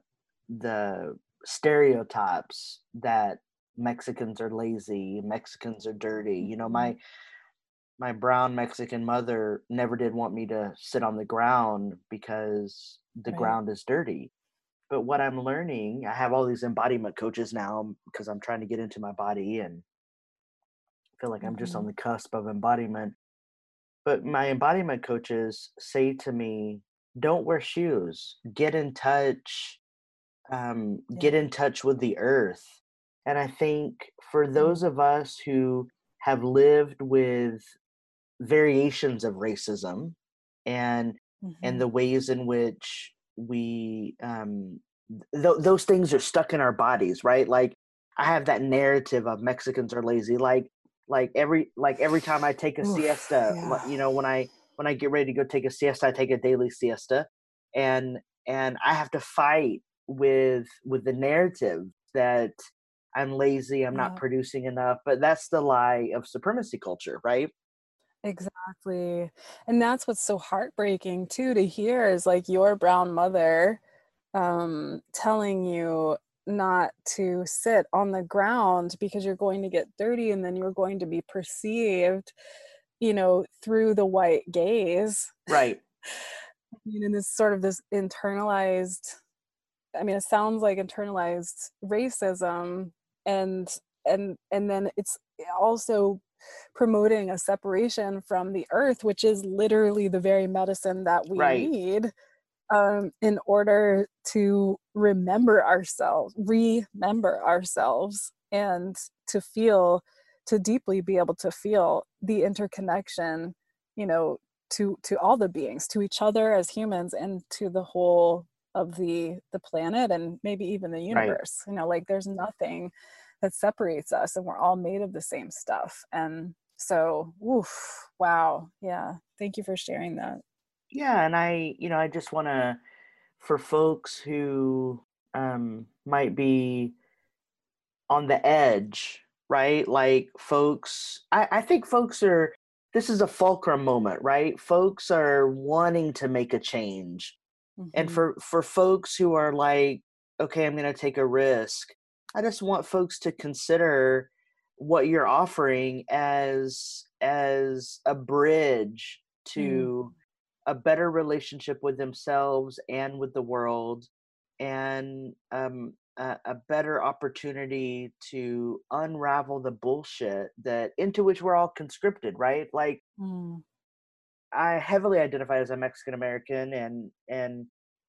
Speaker 13: stereotypes that Mexicans are lazy, Mexicans are dirty. My brown Mexican mother never did want me to sit on the ground because the ground is dirty. But what I'm learning, I have all these embodiment coaches now because I'm trying to get into my body and feel like I'm just on the cusp of embodiment. But my embodiment coaches say to me, don't wear shoes, get in touch, get in touch with the earth. And I think for those of us who have lived with variations of racism and the ways in which we those things are stuck in our bodies, right? Like I have that narrative of Mexicans are lazy, like every time I take a siesta, when I get ready to go take a siesta, I take a daily siesta, and I have to fight with the narrative that I'm lazy, I'm not producing enough. But that's the lie of supremacy culture, right?
Speaker 14: Exactly. And that's what's so heartbreaking too to hear, is like your brown mother telling you, not to sit on the ground because you're going to get dirty and then you're going to be perceived, through the white gaze.
Speaker 13: Right.
Speaker 14: And this sort of this internalized, it sounds like internalized racism, and then it's also promoting a separation from the earth, which is literally the very medicine that we need in order to remember ourselves, and to deeply be able to feel the interconnection, to all the beings, to each other as humans, and to the whole of the planet, and maybe even the universe. Like there's nothing that separates us, and we're all made of the same stuff. And so, wow. Yeah. Thank you for sharing that.
Speaker 13: Yeah. And I just want to, for folks who might be on the edge, right? Like folks, I think folks are, this is a fulcrum moment, right? Folks are wanting to make a change. Mm-hmm. And for folks who are like, okay, I'm going to take a risk, I just want folks to consider what you're offering as a bridge to a better relationship with themselves and with the world, and a better opportunity to unravel the bullshit into which we're all conscripted, right? Like, I heavily identify as a Mexican American, and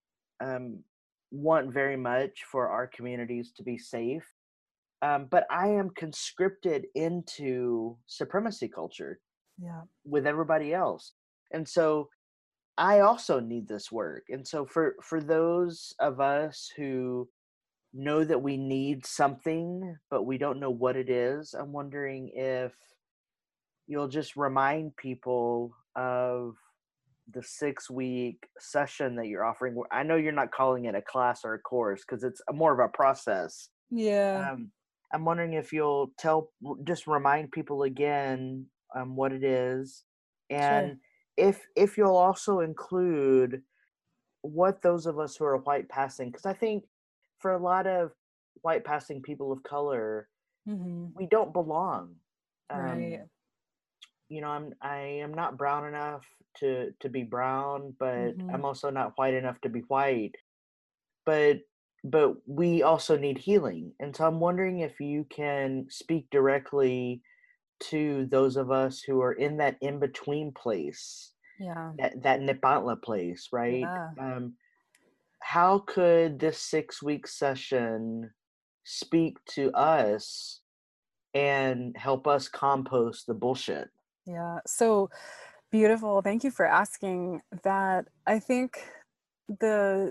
Speaker 13: want very much for our communities to be safe. But I am conscripted into supremacy culture with everybody else. And so I also need this work. And so for those of us who know that we need something, but we don't know what it is, I'm wondering if you'll just remind people of the 6-week session that you're offering. I know you're not calling it a class or a course because it's more of a process.
Speaker 14: Yeah.
Speaker 13: I'm wondering if you'll just remind people again what it is, and if you'll also include what those of us who are white passing, because I think for a lot of white passing people of color, we don't belong.
Speaker 14: Right.
Speaker 13: I am not brown enough to be brown, but I'm also not white enough to be white. But we also need healing. And so I'm wondering if you can speak directly to those of us who are in that in-between place, that Nepantla place, right?
Speaker 14: Yeah.
Speaker 13: How could this 6-week session speak to us and help us compost the bullshit?
Speaker 14: Yeah, so beautiful. Thank you for asking that. I think the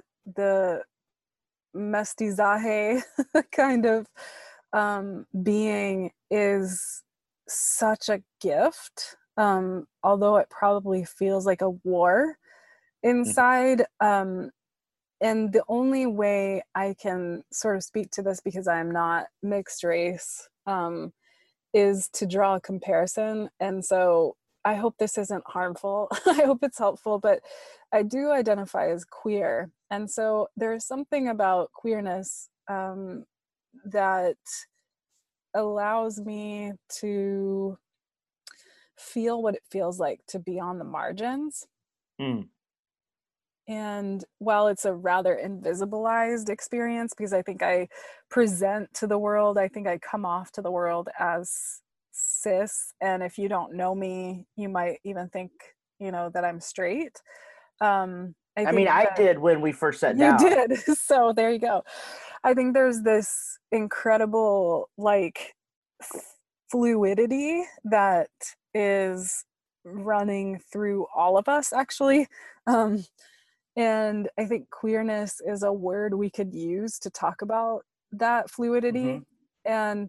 Speaker 14: mestizaje kind of being is such a gift, although it probably feels like a war inside. And the only way I can sort of speak to this, because I'm not mixed race, is to draw a comparison. And so I hope this isn't harmful. I hope it's helpful, but I do identify as queer. And so there's something about queerness that allows me to feel what it feels like to be on the margins. And while it's a rather invisibilized experience, because I think I present to the world, I think I come off to the world as cis. And if you don't know me, you might even think, that I'm straight.
Speaker 13: I did when we first sat down.
Speaker 14: You did. So there you go. I think there's this incredible, fluidity that is running through all of us, actually. And I think queerness is a word we could use to talk about that fluidity. And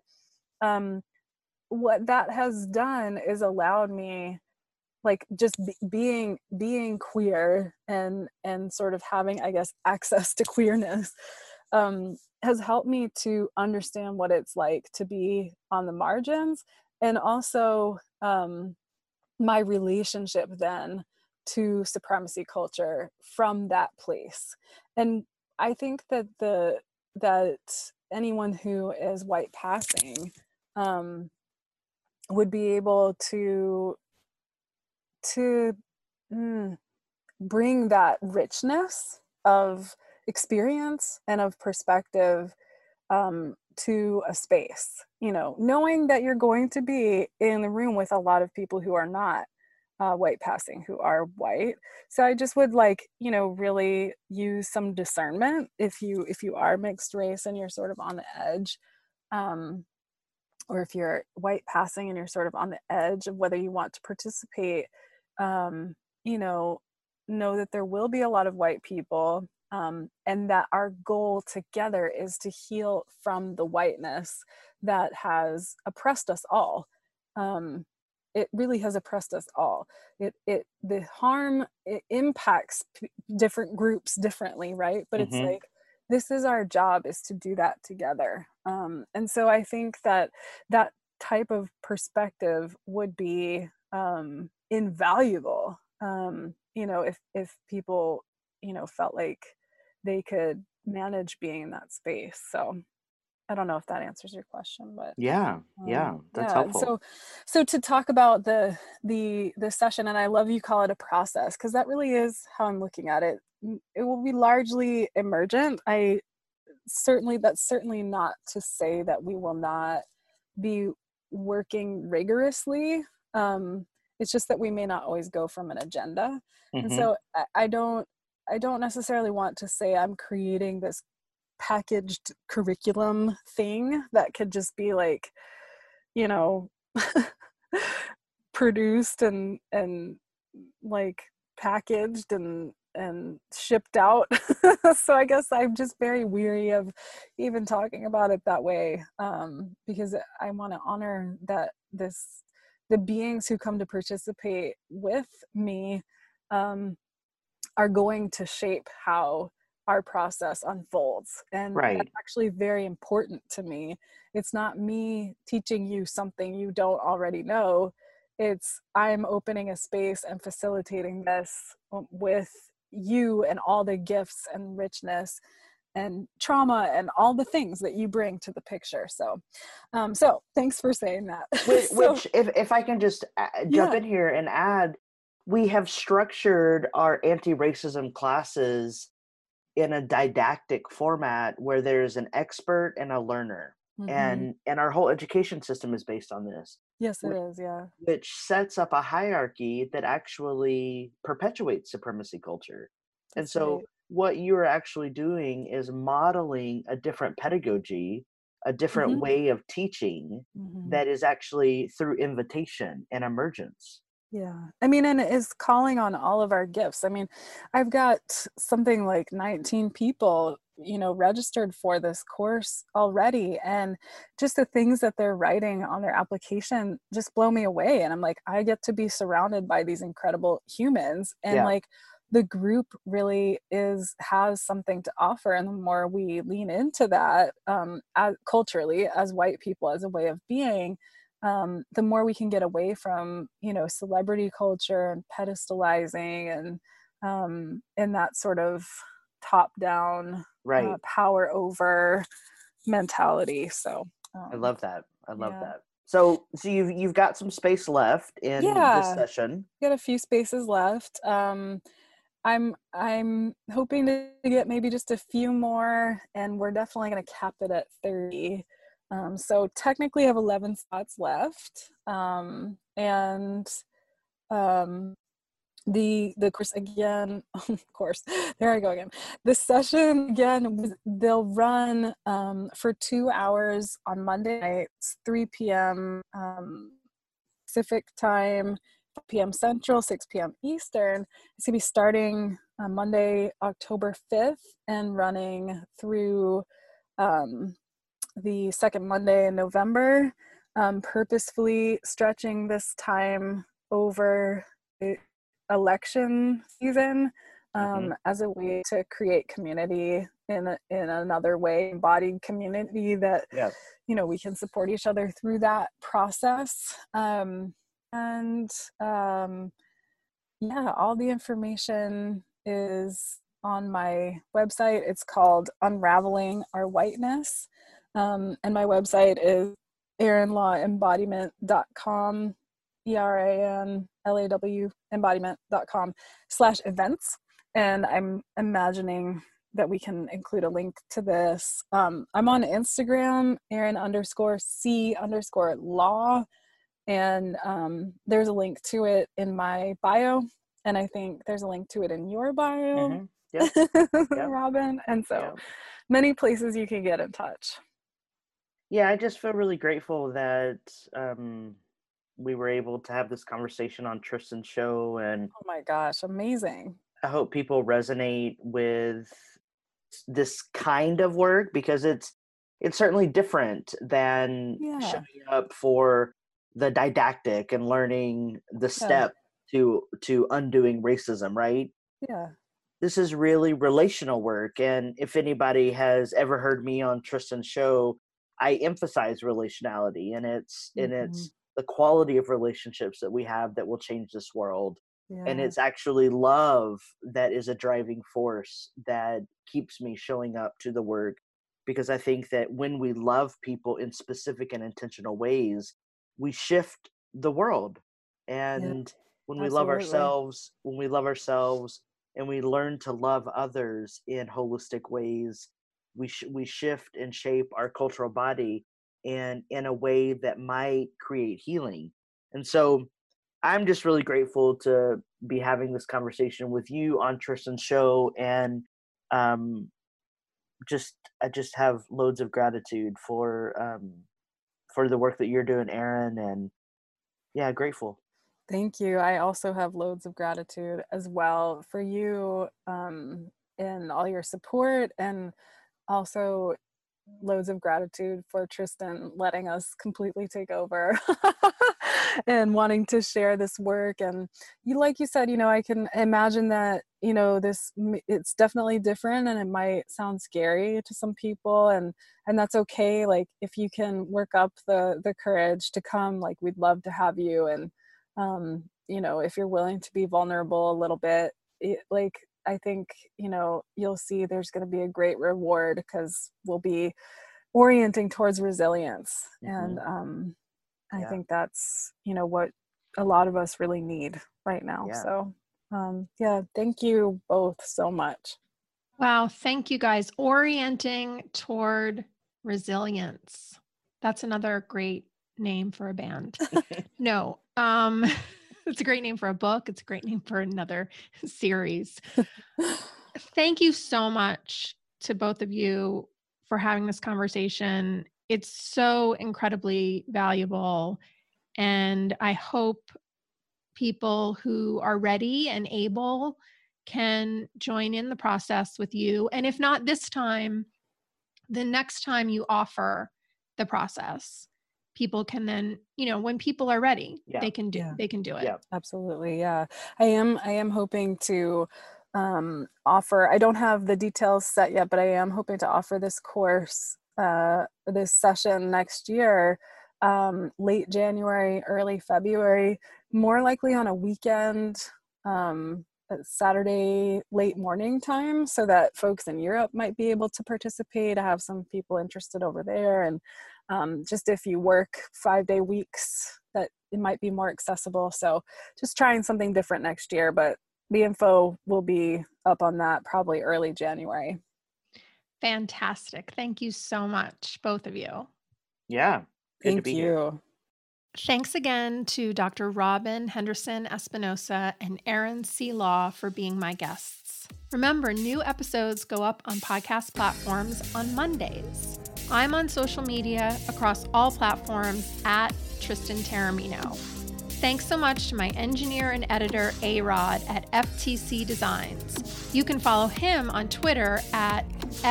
Speaker 14: what that has done is allowed me, just being queer and sort of having, I guess, access to queerness, has helped me to understand what it's like to be on the margins, and also my relationship then to supremacy culture from that place. And I think that anyone who is white passing would be able to bring that richness of experience and of perspective to a space, you know, knowing that you're going to be in the room with a lot of people who are not white passing, who are white. So I just would like, you know, really use some discernment if you are mixed race and you're sort of on the edge, or if you're white passing and you're sort of on the edge of whether you want to participate, you know that there will be a lot of white people, and that our goal together is to heal from the whiteness that has oppressed us all. It really has oppressed us all. The harm, it impacts different groups differently, right? But it's like, this is our job, is to do that together. And so I think that that type of perspective would be invaluable, you know, if people, you know, felt like they could manage being in that space. So I don't know if that answers your question, but
Speaker 13: that's helpful.
Speaker 14: So to talk about the session, and I love you call it a process, because that really is how I'm looking at it. It will be largely emergent. That's certainly not to say that we will not be working rigorously. It's just that we may not always go from an agenda. And so I don't necessarily want to say I'm creating this packaged curriculum thing that could just be like, you know, produced and like packaged and shipped out. So I guess I'm just very weary of even talking about it that way, because I want to honor that the beings who come to participate with me are going to shape how our process unfolds. And that's actually very important to me. It's not me teaching you something you don't already know. It's I'm opening a space and facilitating this with you and all the gifts and richness and trauma and all the things that you bring to the picture. So thanks for saying that.
Speaker 13: Which if I can just jump in here and add, we have structured our anti-racism classes in a didactic format where there's an expert and a learner. And our whole education system is based on this.
Speaker 14: Yes, it is, yeah.
Speaker 13: Which sets up a hierarchy that actually perpetuates supremacy culture. And so what you're actually doing is modeling a different pedagogy, a different way of teaching that is actually through invitation and emergence.
Speaker 14: Yeah. I mean, and it is calling on all of our gifts. I mean, I've got something like 19 people, you know, registered for this course already. And just the things that they're writing on their application just blow me away. And I'm like, I get to be surrounded by these incredible humans. And like the group really has something to offer. And the more we lean into that, culturally, as white people, as a way of being, the more we can get away from, you know, celebrity culture and pedestalizing and that sort of top-down power over mentality. So
Speaker 13: I love that. I love that. So you've got some space left in this session.
Speaker 14: Got a few spaces left. I'm hoping to get maybe just a few more, and we're definitely going to cap it at 30. So technically I have 11 spots left. The course again, there I go again. The session again, they'll run for 2 hours on Monday nights, 3 p.m. Pacific time, 5 p.m. Central, 6 p.m. Eastern. It's gonna be starting Monday, October 5th and running through the second Monday in November, purposefully stretching this time over the election season as a way to create community in another way, embodied community that, you know, we can support each other through that process. All the information is on my website. It's called Unraveling Our Whiteness. And my website is erinlawembodiment.com, ERANLAW embodiment.com/events. And I'm imagining that we can include a link to this. I'm on Instagram, Erin_C_law. And there's a link to it in my bio. And I think there's a link to it in your bio,
Speaker 13: Mm-hmm. Yep. Yep.
Speaker 14: Robin. And so many places you can get in touch.
Speaker 13: Yeah, I just feel really grateful that we were able to have this conversation on Tristan's show. And
Speaker 14: oh my gosh, amazing.
Speaker 13: I hope people resonate with this kind of work, because it's certainly different than showing up for the didactic and learning the step to undoing racism, right?
Speaker 14: Yeah.
Speaker 13: This is really relational work. And if anybody has ever heard me on Tristan's show, I emphasize relationality, and it's the quality of relationships that we have that will change this world. Yeah. And it's actually love that is a driving force that keeps me showing up to the work, because I think that when we love people in specific and intentional ways, we shift the world. And when we love ourselves, and we learn to love others in holistic ways, we shift and shape our cultural body and in a way that might create healing. And so I'm just really grateful to be having this conversation with you on Tristan's show. And I just have loads of gratitude for the work that you're doing, Erin, and grateful.
Speaker 14: Thank you. I also have loads of gratitude as well for you and all your support, and also loads of gratitude for Tristan letting us completely take over and wanting to share this work. And like you said, I can imagine that, it's definitely different, and it might sound scary to some people, and that's okay. Like, if you can work up the courage to come, like, we'd love to have you. And if you're willing to be vulnerable a little bit, I think, you'll see there's going to be a great reward, because we'll be orienting towards resilience. Mm-hmm. And I think that's, what a lot of us really need right now. Yeah. So, thank you both so much.
Speaker 2: Wow. Thank you guys. Orienting toward resilience. That's another great name for a band. No, it's a great name for a book. It's a great name for another series. Thank you so much to both of you for having this conversation. It's so incredibly valuable. And I hope people who are ready and able can join in the process with you. And if not this time, the next time you offer the process, people can then, when people are ready, they can do it.
Speaker 14: Yeah, absolutely. Yeah. I am hoping to offer, I don't have the details set yet, but I am hoping to offer this course, this session next year, late January, early February, more likely on a weekend, Saturday, late morning time, so that folks in Europe might be able to participate. I have some people interested over there. And just if you work 5-day weeks, that it might be more accessible. So just trying something different next year, but the info will be up on that probably early January.
Speaker 2: Fantastic. Thank you so much, both of you.
Speaker 13: Yeah. Good to be here.
Speaker 2: Thanks again to Dr. Robin Henderson Espinosa and Erin C. Law for being my guests. Remember, new episodes go up on podcast platforms on Mondays. I'm on social media across all platforms at Tristan Taormino. Thanks so much to my engineer and editor, A-Rod at FTC Designs. You can follow him on Twitter at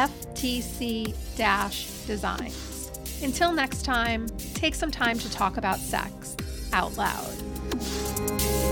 Speaker 2: FTC-Designs. Until next time, take some time to talk about sex out loud.